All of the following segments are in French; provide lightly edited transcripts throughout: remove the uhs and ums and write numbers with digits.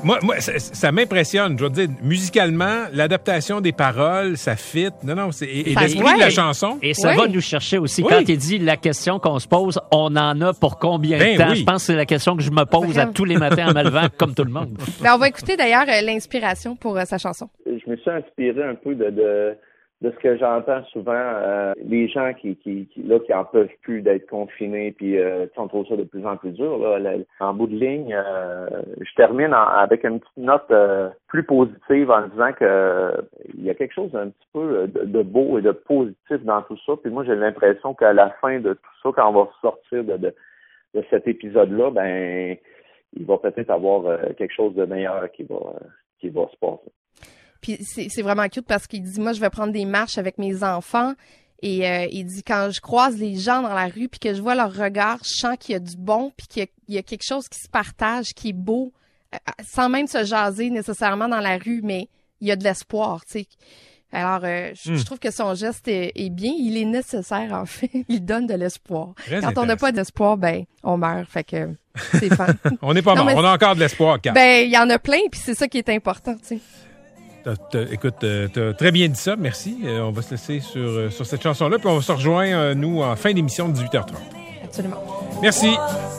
Moi ça m'impressionne. Je veux dire, musicalement, l'adaptation des paroles, ça fit. Non, et l'esprit de la chanson. Et ça va nous chercher aussi. Quand il dit la question qu'on se pose, on en a pour combien de temps? Je pense que c'est la question que je me pose à tous les matins en me levant, comme tout le monde. Ben, on va écouter d'ailleurs l'inspiration pour sa chanson. Je me suis inspiré un peu de ce que j'entends souvent, les gens qui en peuvent plus d'être confinés, puis on trouve ça de plus en plus dur. Là, en bout de ligne, je termine avec une petite note plus positive en disant que il y a quelque chose d'un petit peu de beau et de positif dans tout ça. Puis moi, j'ai l'impression qu'à la fin de tout ça, quand on va sortir de cet épisode-là, ben il va peut-être avoir quelque chose de meilleur qui va se passer. Puis c'est vraiment cute parce qu'il dit, moi, je vais prendre des marches avec mes enfants. Et il dit, quand je croise les gens dans la rue puis que je vois leur regard, je sens qu'il y a du bon puis qu'il y a quelque chose qui se partage, qui est beau, sans même se jaser nécessairement dans la rue, mais il y a de l'espoir, tu sais. Alors, je trouve que son geste est bien. Il est nécessaire, en fait. Il donne de l'espoir. Quand on n'a pas d'espoir, ben, on meurt. Fait que c'est fun. On n'est pas mort. On a encore de l'espoir, Kat. Ben, il y en a plein puis c'est ça qui est important, tu sais. Écoute, t'as très bien dit ça, merci. On va se laisser sur cette chanson-là, puis on se rejoint, nous, en fin d'émission de 18h30. Absolument. Merci.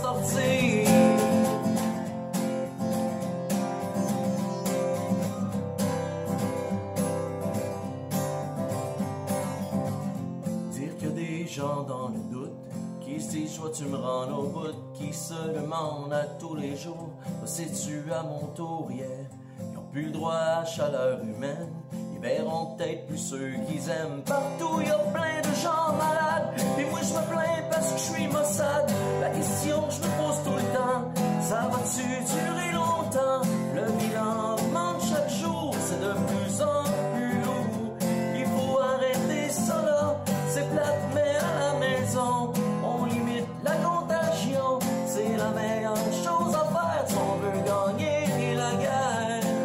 Dire que des gens dans le doute qui se disent, soit tu me rends au bout, qui se demandent à tous les jours, c'est-tu à mon tour hier? Plus le droit à chaleur humaine, ils verront peut-être plus ceux qu'ils aiment. Partout, il y a plein de gens malades, puis moi je me plains parce que je suis maussade. La question que je me pose tout le temps, ça va-tu durer longtemps? Le bilan augmente chaque jour, c'est de plus en plus lourd. Il faut arrêter ça là, c'est plate mais à la maison, on limite la contagion. C'est la meilleure chose à faire si on veut gagner la guerre.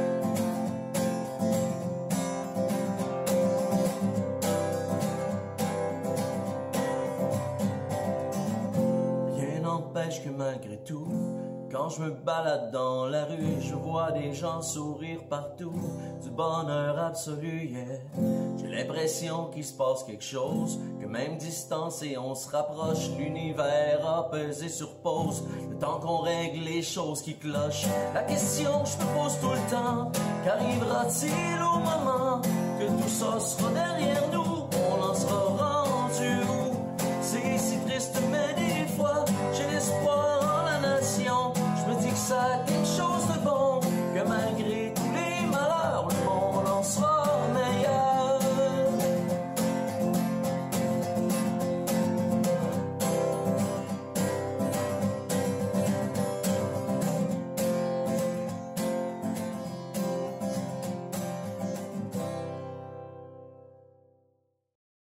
N'empêche que malgré tout, quand je me balade dans la rue, je vois des gens sourire partout, du bonheur absolu, yeah. J'ai l'impression qu'il se passe quelque chose, que même distancé on se rapproche, l'univers a pesé sur pause, le temps qu'on règle les choses qui clochent. La question que je me pose tout le temps, qu'arrivera-t-il au moment